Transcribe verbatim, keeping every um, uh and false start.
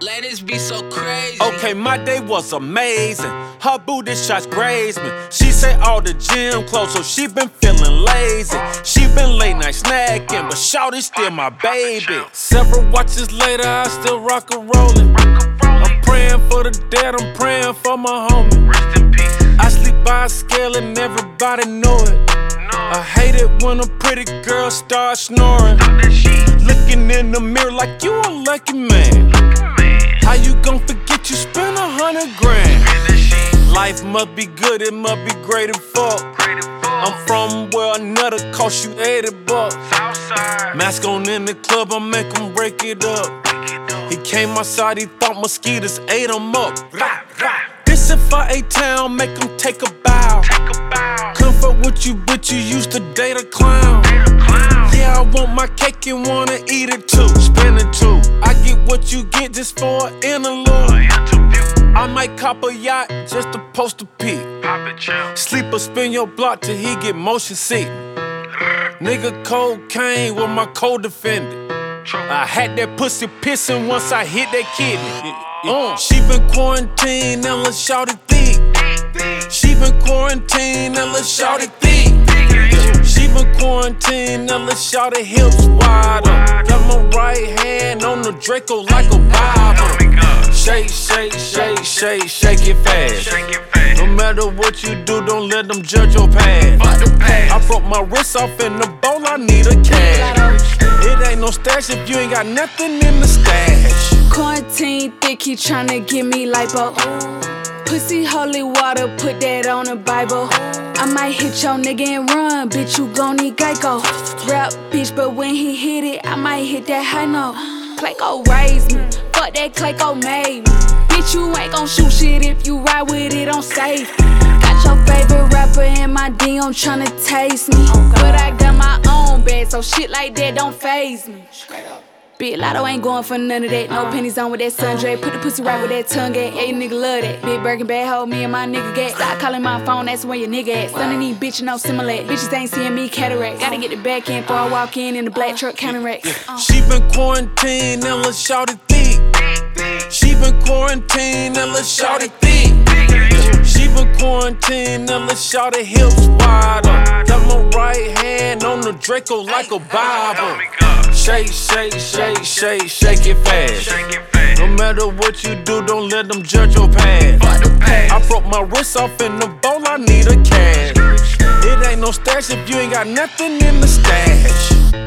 Ladies be so crazy. Okay, my day was amazing. Her booty shots grazed me. She say all the gym closed, so she been feeling lazy. She been late night snacking, but shawty's still my baby. Several watches later, I still rock a rollin'. I'm praying for the dead, I'm praying for my homie. Rest in peace. I sleep by a scale and everybody know it. I hate it when a pretty girl starts snoring. Stop that shit. Looking in the mirror like you a lucky man. Man. How you gon' forget you spent a hundred grand? Spend that shit. Life must be good, it must be great and fuck. Great and full. I'm from where another cost you eighty bucks. Southside. Mask on in the club, I make him break it up. Pick it up. He came outside, he thought mosquitoes ate him up. Rah, rah. This if I ate town, make him take a bow. Take a bow. Comfort with you, but you used to date a clown. Ain't a clown. Yeah, I want my cake and wanna eat it too. Spend it too. I get what you get just for an interlude. An interview. I might cop a yacht just to post a pic. Pop it, chill. Sleep or spin your block till he get motion sick. Nigga cocaine with my co-defendant. I had that pussy pissing once I hit that kidney. Uh, she been quarantined and let's shout it thick. She been quarantined and let's shout it thick. She been quarantined and let's shout it hips wider. Got my right hand on the Draco like a Bible. Shake, shake, shake, shake, shake it fast. Shake it fast. No matter what you do, don't let them judge your past. Fuck the past. I broke my wrist off in the bowl, I need a cash. It ain't no stash if you ain't got nothing in the stash. Quarantine thick, he tryna give me lipo. Pussy holy water, put that on the Bible. I might hit your nigga and run, bitch, you gon' need Geico. Rap, bitch, but when he hit it, I might hit that high note. Clayco raised me, fuck that Clayco made me. Bitch, you ain't gon' shoot shit if you ride with it on safe. Got your favorite rapper in my D M tryna taste me. But I got my own bag, so shit like that don't faze me. Big Lotto ain't going for none of that. No pennies on with that sundray. Put the pussy right with that tongue at. Yeah, you nigga love that. Big Birkin bad hoe, me and my nigga get. Stop calling my phone, that's where your nigga at. Son of these bitches no similar. Bitches ain't seeing me cataract. Gotta get the back end before I walk in in the black truck counting racks. She been quarantined and let's shout it thick. She been quarantined and let's shout it thick. She been quarantined and let's shout it hips wider. Got my right hand on the Draco like a Bible. Shake, shake, shake, shake, shake it fast. Shake it fast. No matter what you do, don't let them judge your past. Fuck the past. I broke my wrist off in the bowl, I need a cash. It ain't no stash if you ain't got nothing in the stash.